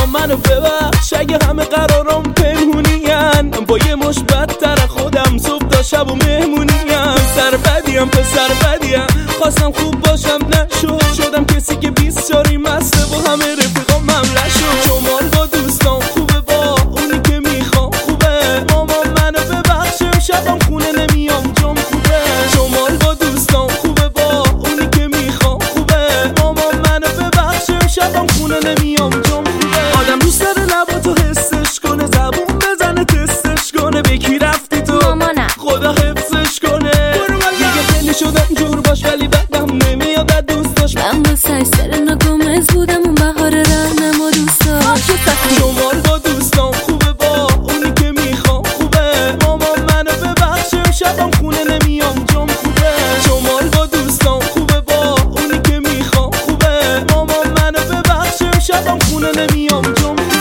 ماما منو ببخش اگه همه قرارم پنهونین، با یه مش بدتر خودم صبح تا شب و مهمونین. سر بدیم پسر بدیم، خواستم خوب باشم نشد، شدم کسی که 20 جاری مسته و همه رفیقام مملح شد. شمال با دوستان خوبه، با اونی که میخوام خوبه، ماما منو ببخش شبم خونه نمیام جام خوبه. شمال با دوستان خوبه، با اونی که میخوام خوبه، ماما منو ببخش شبم خونه نمیام جام خوبه. آدم دوست داره لباتو حسش کنه، زبون بزنه تستش کنه، به کی رفتی تو مامانم خدا حفظش کنه. دیگه خیلی شدم جور باش ولی بعدم نمیاد از دوستاش. من با سرسر ناگمز بودم اون بهار رهنم و دوستاش. شمال با دوستان خوبه، با اونی که میخوام خوبه، ماما منو ببخش شبم خونه نمیام جام خوبه. شمال با دوستان خوبه، با اونی که میخوام خوبه، ماما منو ببخش شبم خونه نمیام جام خوبه.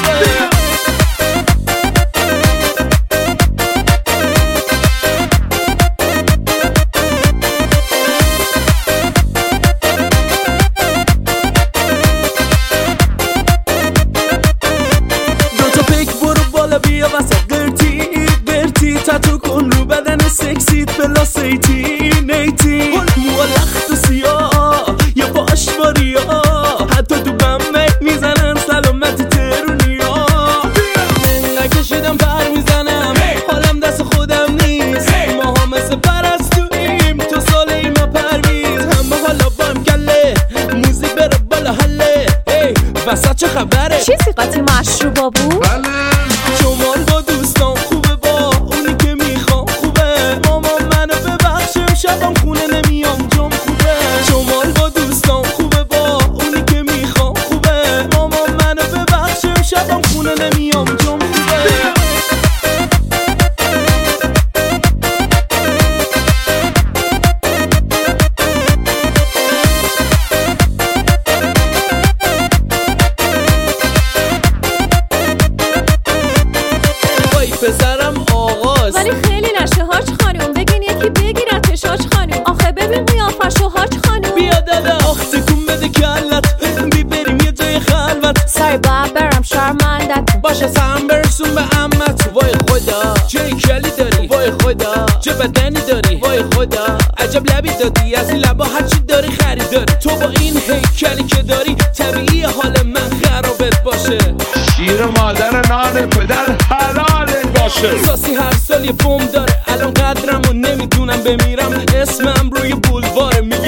بیا واسه قرتی تاتو کن رو بدن سکسیت بلا سیتین مو لخت و سیاه یا باش باریا، حتی تو بمه میزنن سلامت ترونیا. نکشیدم پر میزنم حالم دست خودم نیست، ما ها مثل پرستویم تو سال ایما پرویز. هم با حالا بام کله موزیک بره بالا حله، وسط چه خبره چیزی قاطی مشروبا بود؟ شمال با دوستان خوبه، با اونی که میخوام خوبه، ماما منو ببخش شبم خونه نمیام جام خوبه. شمال با دوستان خوبه، با اونی که میخوام خوبه، ماما منو ببخش شبم خونه نمیام جام خوبه. پسرم آغاز ولی خیلی نشه هاج خانوم، بگین یکی بگیرتش هاج خانوم. آخه ببین قیافشو هاج خانوم. بیا دادا آخ تکون بده کلت، بریم یه جای خلوت. سای باید برم شرمندت باشه سهم برسون به عمت. وای خدا چه کلی داری، وای خدا چه بدنی داری، وای خدا عجب لبی دادی، از این لبا هرچی داری خریداری. تو با این هیکلی که داری طبیعی حال من خرابت باشه. شیر مادر نان پدر حلالت باشه. ساسی هر سال یه بوم داره، الان قدرمو نمیدونم بمیرم، اسمم روی بولواره.